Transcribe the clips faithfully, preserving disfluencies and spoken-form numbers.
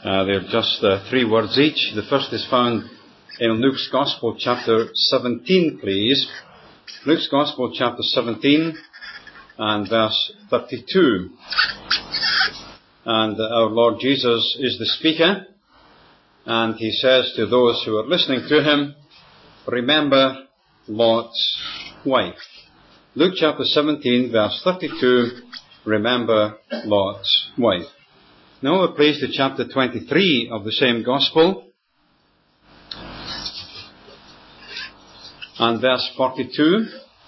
Uh, they're just uh, three words each. The first is found in Luke's Gospel, chapter seventeen, please. Luke's Gospel, chapter seventeen, and verse thirty-two. And our Lord Jesus is the speaker, and he says to those who are listening to him, remember Lot's wife. Luke chapter seventeen, verse thirty-two, remember Lot's wife. Now we're pleased to chapter twenty-three of the same Gospel, and verse forty-two.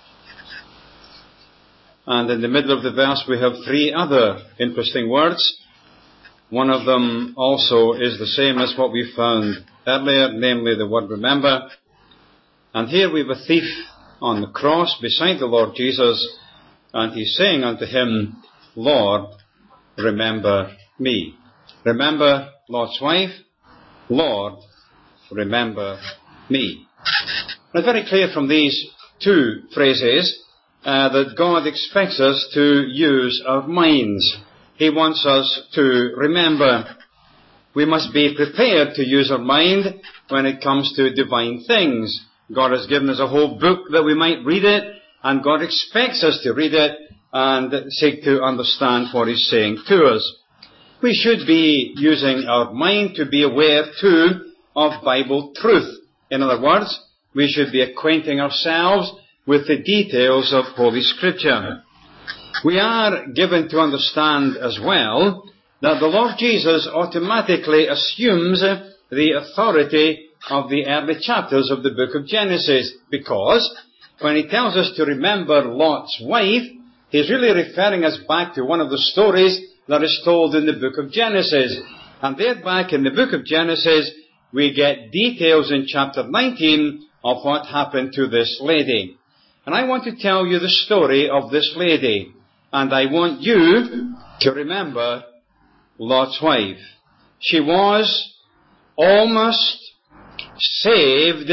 And in the middle of the verse we have three other interesting words. One of them also is the same as what we found earlier, namely the word remember. And here we have a thief on the cross beside the Lord Jesus, and he's saying unto him, Lord, remember me. Remember Lot's wife. Lord, remember me. Now, it's very clear from these two phrases uh, that God expects us to use our minds. He wants us to remember. We must be prepared to use our mind when it comes to divine things. God has given us a whole book that we might read it, and God expects us to read it and seek to understand what He's saying to us. We should be using our mind to be aware, too, of Bible truth. In other words, we should be acquainting ourselves with the details of Holy Scripture. We are given to understand as well that the Lord Jesus automatically assumes the authority of the early chapters of the book of Genesis, because when He tells us to remember Lot's wife, He's really referring us back to one of the stories that is told in the book of Genesis. And there back in the book of Genesis, we get details in chapter nineteen of what happened to this lady. And I want to tell you the story of this lady. And I want you to remember Lot's wife. She was almost saved,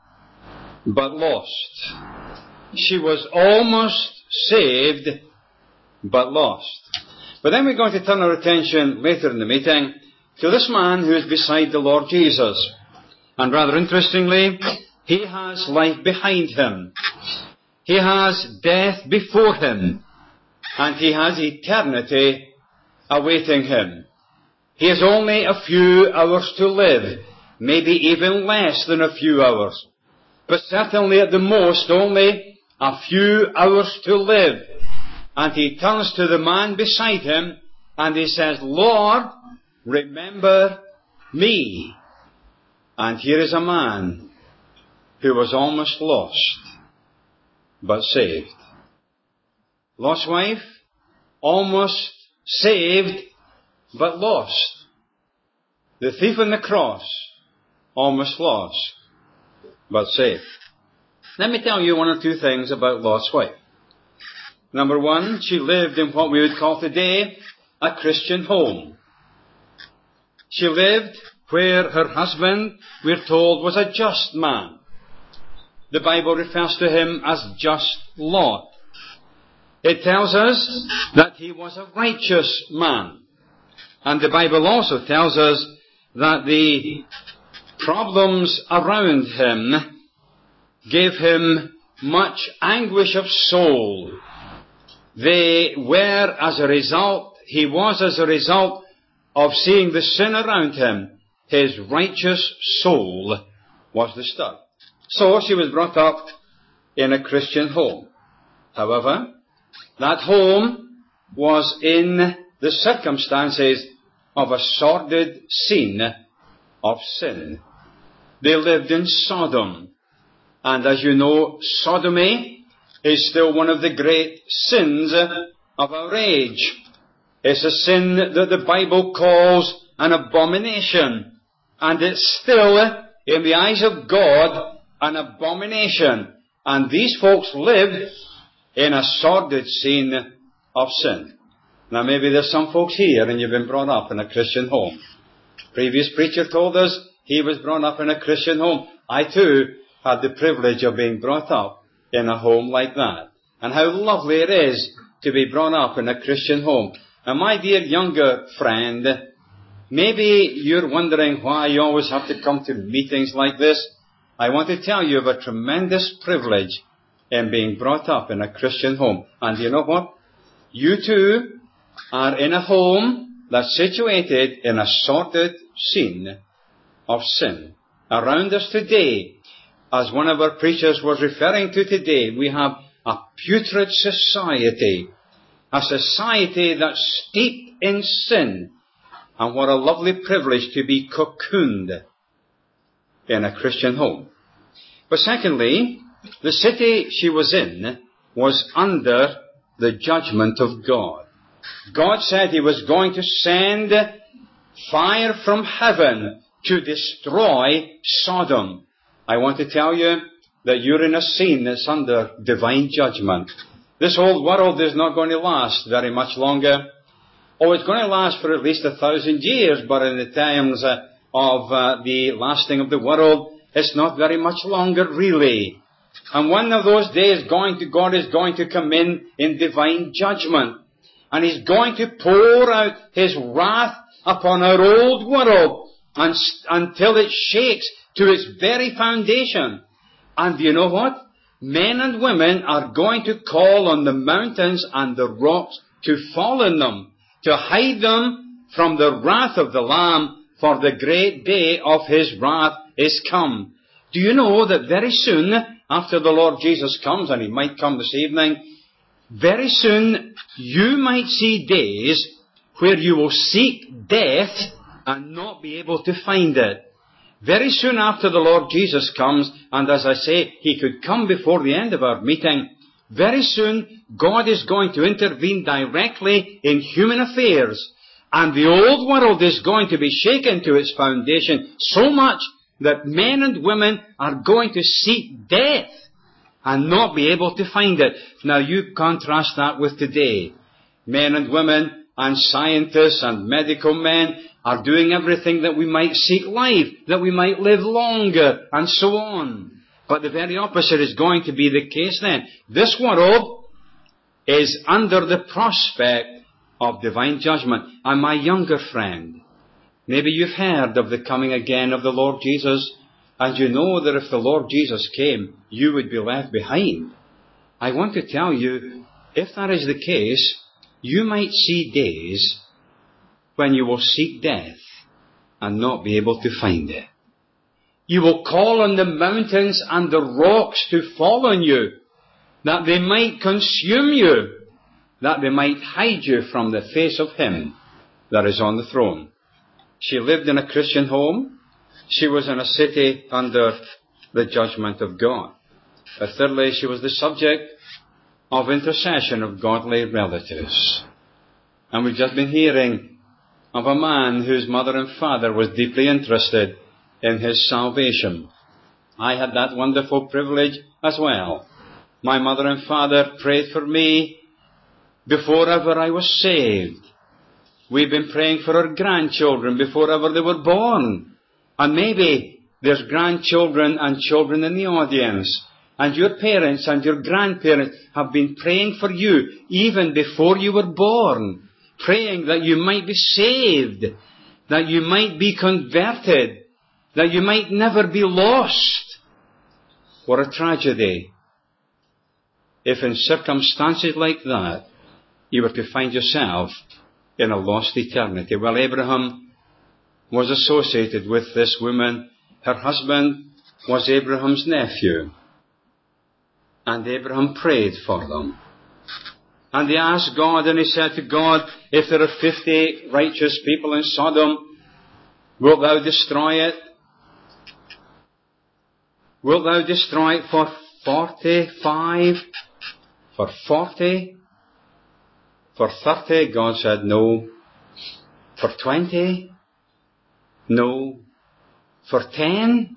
but lost. She was almost saved, but lost. But then we're going to turn our attention later in the meeting to this man who is beside the Lord Jesus. And rather interestingly, he has life behind him. He has death before him. And he has eternity awaiting him. He has only a few hours to live. Maybe even less than a few hours. But certainly at the most only a few hours to live. And he turns to the man beside him and he says, Lord, remember me. And here is a man who was almost lost, but saved. Lot's wife, almost saved, but lost. The thief on the cross, almost lost, but saved. Let me tell you one or two things about Lot's wife. Number one, she lived in what we would call today a Christian home. She lived where her husband, we're told, was a just man. The Bible refers to him as just Lot. It tells us that he was a righteous man. And the Bible also tells us that the problems around him gave him much anguish of soul. They were as a result, he was as a result of seeing the sin around him. His righteous soul was disturbed. So she was brought up in a Christian home. However, that home was in the circumstances of a sordid scene of sin. They lived in Sodom. And as you know, sodomy is still one of the great sins of our age. It's a sin that the Bible calls an abomination. And it's still, in the eyes of God, an abomination. And these folks lived in a sordid scene of sin. Now maybe there's some folks here and you've been brought up in a Christian home. Previous preacher told us he was brought up in a Christian home. I too had the privilege of being brought up in a home like that. And how lovely it is to be brought up in a Christian home. And my dear younger friend, Maybe you're wondering why you always have to come to meetings like this. I want to tell you of a tremendous privilege in being brought up in a Christian home. And you know what? You too are in a home that's situated in a sordid scene of sin. Around us today, as one of our preachers was referring to today, we have a putrid society. A society that's steeped in sin. And what a lovely privilege to be cocooned in a Christian home. But secondly, the city she was in was under the judgment of God. God said He was going to send fire from heaven to destroy Sodom. I want to tell you that you're in a scene that's under divine judgment. This old world is not going to last very much longer. Oh, it's going to last for at least a thousand years, but in the times uh, of uh, the lasting of the world, it's not very much longer, really. And one of those days, going to, God is going to come in in divine judgment. And He's going to pour out His wrath upon our old world and, until it shakes to its very foundation. And you know what? Men and women are going to call on the mountains and the rocks to fall in them, to hide them from the wrath of the Lamb, for the great day of His wrath is come. Do you know that very soon, after the Lord Jesus comes, and He might come this evening, very soon you might see days where you will seek death and not be able to find it. Very soon after the Lord Jesus comes, and as I say, He could come before the end of our meeting, very soon God is going to intervene directly in human affairs, and the old world is going to be shaken to its foundation so much that men and women are going to seek death and not be able to find it. Now you contrast that with today. Men and women and scientists and medical men are doing everything that we might seek life, that we might live longer, and so on. But the very opposite is going to be the case then. This world is under the prospect of divine judgment. And my younger friend, maybe you've heard of the coming again of the Lord Jesus, and you know that if the Lord Jesus came, you would be left behind. I want to tell you, if that is the case, you might see days when you will seek death and not be able to find it. You will call on the mountains and the rocks to fall on you, that they might consume you, that they might hide you from the face of Him that is on the throne. She lived in a Christian home. She was in a city under the judgment of God. But thirdly, she was the subject of intercession of godly relatives. And we've just been hearing of a man whose mother and father was deeply interested in his salvation. I had that wonderful privilege as well. My mother and father prayed for me before ever I was saved. We've been praying for our grandchildren before ever they were born. And maybe there's grandchildren and children in the audience. And your parents and your grandparents have been praying for you even before you were born. Praying that you might be saved, that you might be converted, that you might never be lost. What a tragedy if in circumstances like that you were to find yourself in a lost eternity. Well, Abraham was associated with this woman. Her husband was Abraham's nephew. And Abraham prayed for them. And he asked God, and he said to God, if there are fifty righteous people in Sodom, wilt thou destroy it? Wilt thou destroy it for forty-five? For forty? For thirty? God said no. For twenty? No. For ten?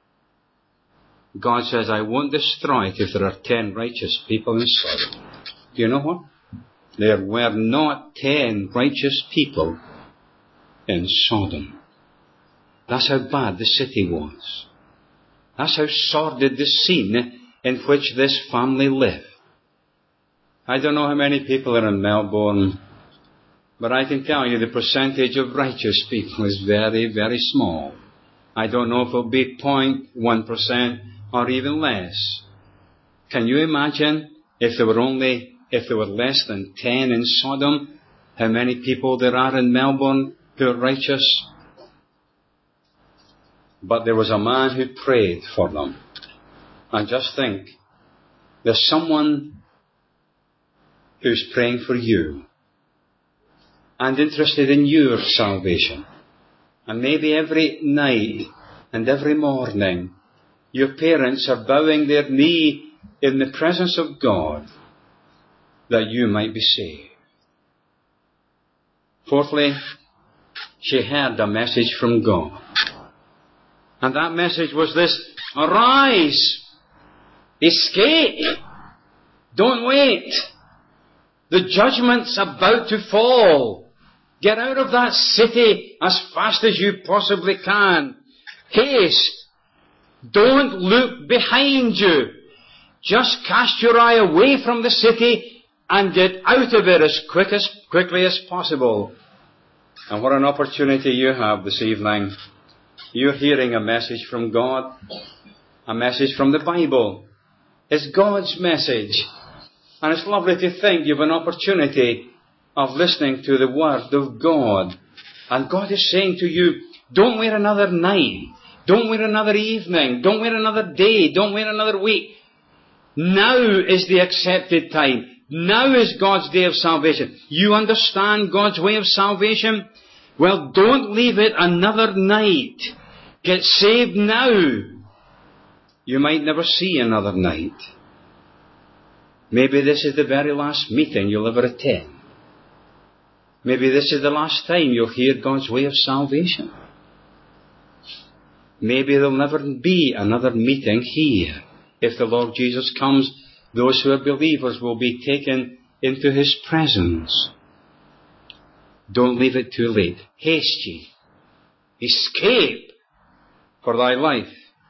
God says, I won't destroy it if there are ten righteous people in Sodom. Do you know what? There were not ten righteous people in Sodom. That's how bad the city was. That's how sordid the scene in which this family lived. I don't know how many people are in Melbourne But I can tell you the percentage of righteous people is very, very small. I don't know if it'll be zero point one percent or even less. Can you imagine if there were only, if there were less than ten in Sodom, how many people there are in Melbourne who are righteous? But there was a man who prayed for them. And just think, there's someone who's praying for you and interested in your salvation. And maybe every night and every morning, your parents are bowing their knee in the presence of God that you might be saved. Fourthly, she heard a message from God. And that message was this: arise, escape, don't wait. The judgment's about to fall. Get out of that city as fast as you possibly can. Haste. Don't look behind you. Just cast your eye away from the city and get out of it as quick as quickly as possible. And what an opportunity you have this evening. You're hearing a message from God, a message from the Bible. It's God's message. And it's lovely to think you have an opportunity of listening to the Word of God. And God is saying to you, don't wait another night. Don't wait another evening. Don't wait another day. Don't wait another week. Now is the accepted time. Now is God's day of salvation. You understand God's way of salvation? Well, don't leave it another night. Get saved now. You might never see another night. Maybe this is the very last meeting you'll ever attend. Maybe this is the last time you'll hear God's way of salvation. Maybe there'll never be another meeting here. If the Lord Jesus comes, those who are believers will be taken into His presence. Don't leave it too late. Haste ye. Escape for thy life.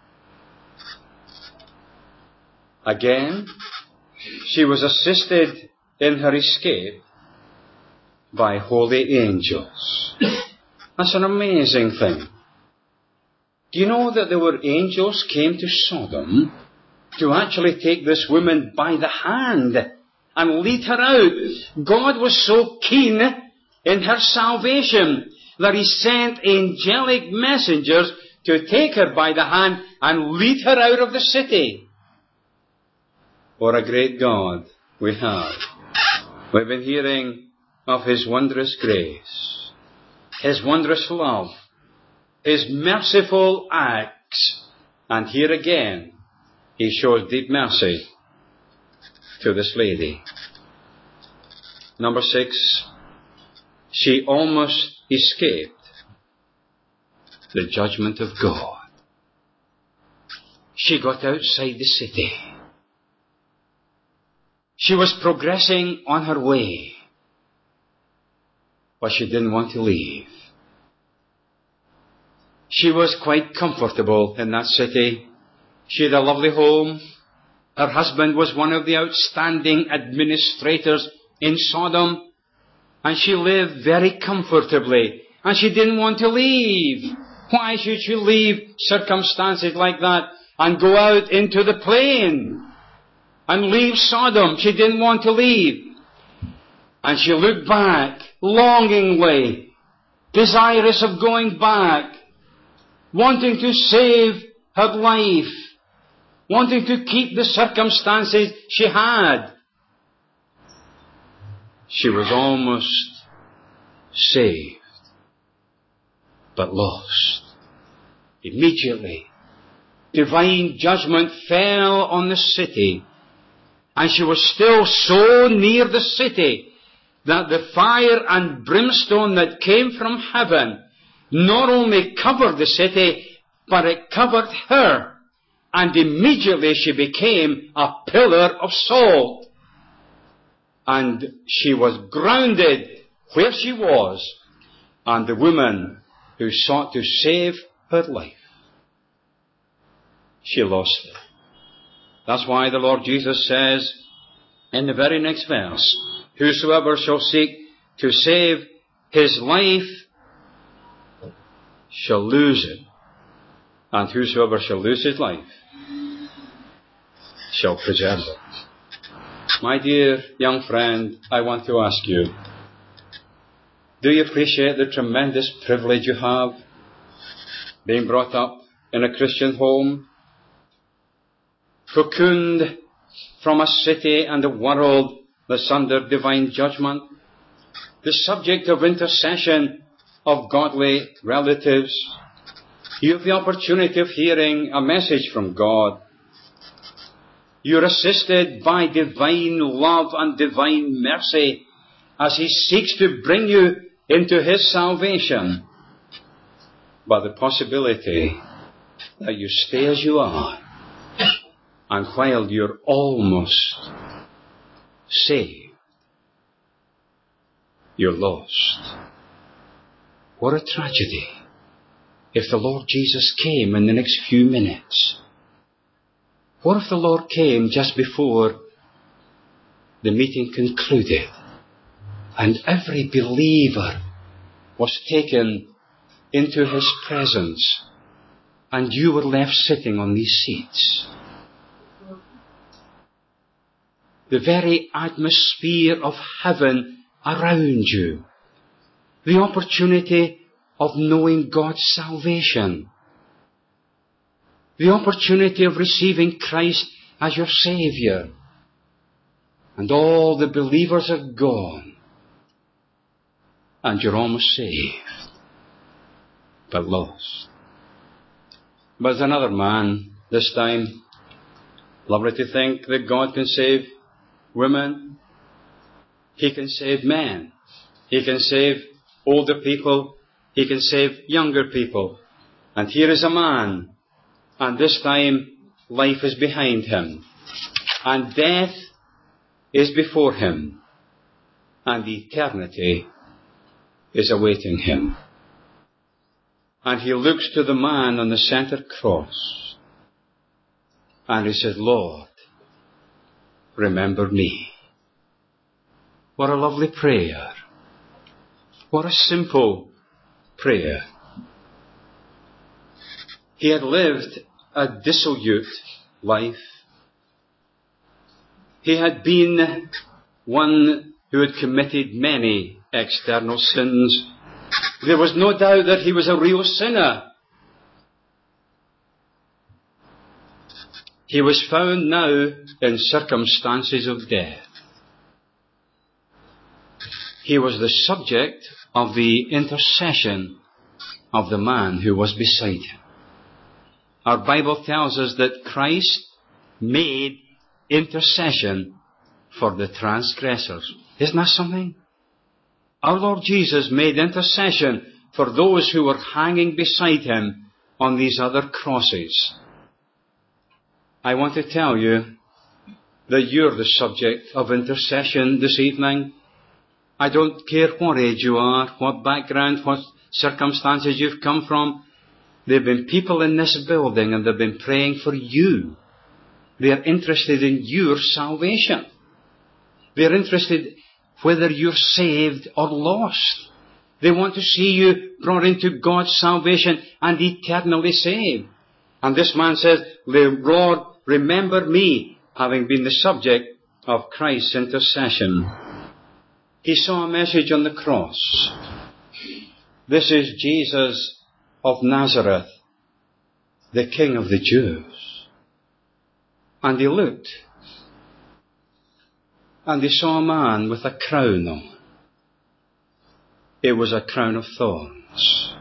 Again, she was assisted in her escape by holy angels. That's an amazing thing. Do you know that there were angels came to Sodom to actually take this woman by the hand and lead her out? God was so keen in her salvation that He sent angelic messengers to take her by the hand and lead her out of the city. What a great God we have. We've been hearing of His wondrous grace, His wondrous love, His merciful acts. And here again, He shows deep mercy to this lady. Number six, she almost escaped the judgment of God. She got outside the city. She was progressing on her way, but she didn't want to leave. She was quite comfortable in that city. She had a lovely home. Her husband was one of the outstanding administrators in Sodom, and she lived very comfortably, and she didn't want to leave. Why should she leave circumstances like that and go out into the plain and leave Sodom? She didn't want to leave. And she looked back longingly, desirous of going back, wanting to save her life, wanting to keep the circumstances she had. She was almost saved, but lost. Immediately, divine judgment fell on the city, and she was still so near the city that the fire and brimstone that came from heaven not only covered the city, but it covered her. And immediately she became a pillar of salt. And she was grounded where she was. And the woman who sought to save her life, she lost it. That's why the Lord Jesus says in the very next verse, whosoever shall seek to save his life shall lose it, and whosoever shall lose his life shall preserve it. My dear young friend, I want to ask you, do you appreciate the tremendous privilege you have being brought up in a Christian home, cocooned from a city and a world that's under divine judgment, the subject of intercession of godly relatives? You have the opportunity of hearing a message from God. You're assisted by divine love and divine mercy as He seeks to bring you into His salvation, by the possibility that you stay as you are, and while you're almost saved, you're lost. What a tragedy if the Lord Jesus came in the next few minutes. What if the Lord came just before the meeting concluded and every believer was taken into His presence and you were left sitting on these seats? The very atmosphere of heaven around you, the opportunity of knowing God's salvation, the opportunity of receiving Christ as your Saviour, and all the believers are gone, and you're almost saved, but lost. But there's another man this time. Lovely to think that God can save women. He can save men. He can save older people. He can save younger people. And here is a man, and this time life is behind him, and death is before him, and eternity is awaiting him. And he looks to the man on the centre cross, and he says, Lord, remember me. What a lovely prayer. What a simple prayer. He had lived a dissolute life. He had been one who had committed many external sins. There was no doubt that he was a real sinner. He was found now in circumstances of death. He was the subject of the intercession of the man who was beside him. Our Bible tells us that Christ made intercession for the transgressors. Isn't that something? Our Lord Jesus made intercession for those who were hanging beside Him on these other crosses. I want to tell you that you're the subject of intercession this evening. I don't care what age you are, what background, what circumstances you've come from. There have been people in this building and they've been praying for you. They're interested in your salvation. They're interested whether you're saved or lost. They want to see you brought into God's salvation and eternally saved. And this man says, Lord, remember me, having been the subject of Christ's intercession. He saw a message on the cross. This is Jesus of Nazareth, the King of the Jews. And he looked, and he saw a man with a crown on. It was a crown of thorns.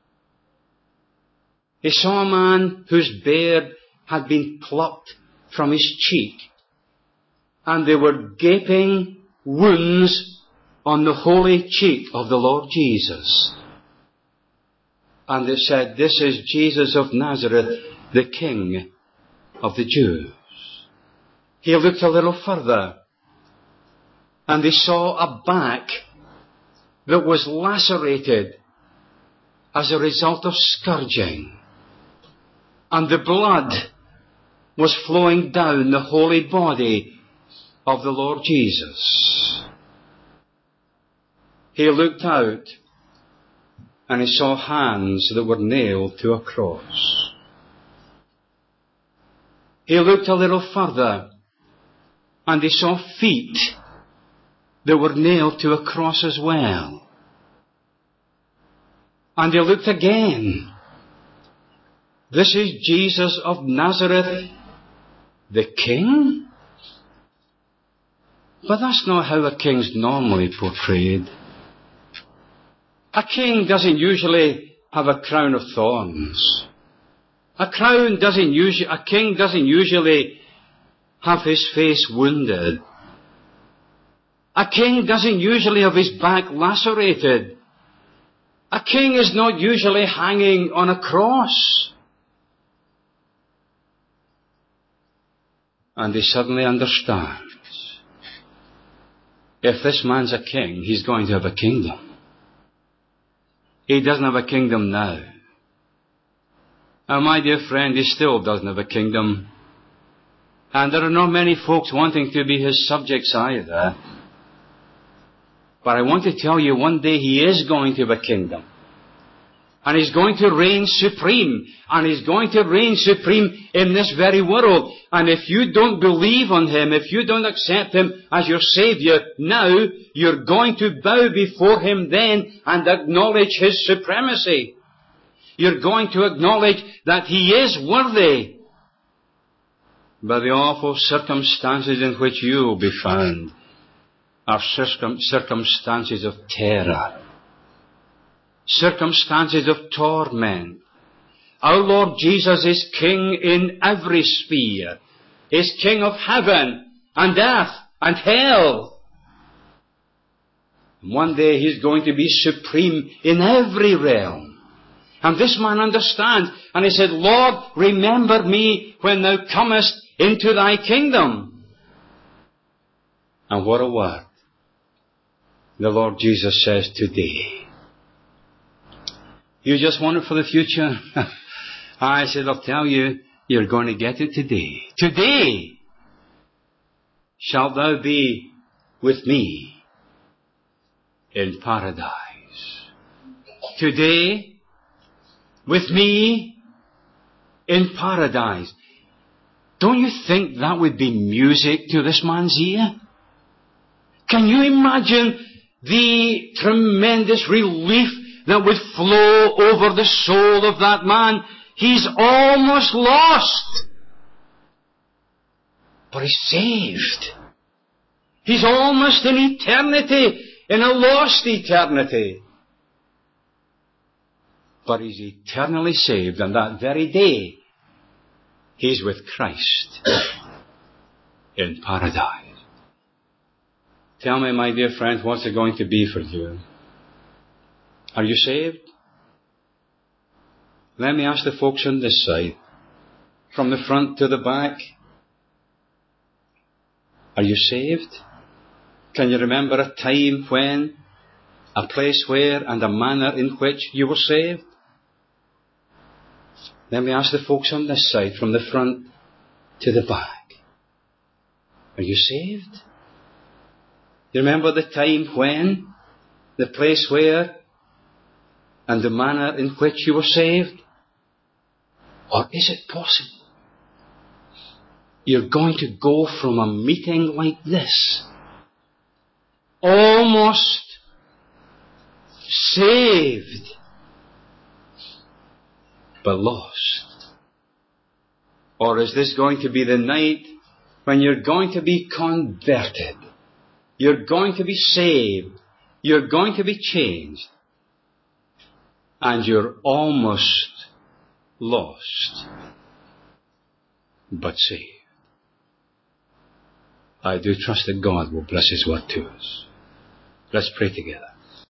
He saw a man whose beard had been plucked from his cheek, and there were gaping wounds on the holy cheek of the Lord Jesus. And they said, this is Jesus of Nazareth, the King of the Jews. He looked a little further, and he saw a back that was lacerated as a result of scourging. And the blood was flowing down the holy body of the Lord Jesus. he looked out and he saw hands that were nailed to a cross. He looked a little further and he saw feet that were nailed to a cross as well. And he looked again. This is Jesus of Nazareth, the King? But that's not how a king's normally portrayed. A king doesn't usually have a crown of thorns. A crown doesn't usually, a king doesn't usually have his face wounded. A king doesn't usually have his back lacerated. A king is not usually hanging on a cross. And he suddenly understands. If this man's a king, he's going to have a kingdom. He doesn't have a kingdom now. And my dear friend, he still doesn't have a kingdom. And there are not many folks wanting to be his subjects either. But I want to tell you, one day he is going to have a kingdom. And he's going to reign supreme. And he's going to reign supreme in this very world. And if you don't believe on him, if you don't accept him as your Saviour now, you're going to bow before him then and acknowledge his supremacy. You're going to acknowledge that he is worthy. But the awful circumstances in which you will be found are circum- circumstances of terror. Circumstances of torment. Our Lord Jesus is King in every sphere. He's King of heaven and earth and hell. And one day he's going to be supreme in every realm. And this man understands. And he said, Lord, remember me when thou comest into thy kingdom. And what a word. The Lord Jesus says, today. You just want it for the future? I said, I'll tell you, you're going to get it today. Today shalt thou be with me in paradise. Today, with me in paradise. Don't you think that would be music to this man's ear? Can you imagine the tremendous relief that would flow over the soul of that man? He's almost lost, but he's saved. He's almost in eternity, in a lost eternity. But he's eternally saved, and that very day, he's with Christ in paradise. Tell me, my dear friend, what's it going to be for you? Are you saved? Let me ask the folks on this side, from the front to the back. Are you saved? Can you remember a time when, a place where, and a manner in which you were saved? Let me ask the folks on this side, from the front to the back. Are you saved? You remember the time when, the place where, and the manner in which you were saved? Or is it possible you're going to go from a meeting like this, almost saved, but lost? Or is this going to be the night when you're going to be converted? You're going to be saved. You're going to be changed. And you're almost lost, but saved. I do trust that God will bless His word to us. Let's pray together.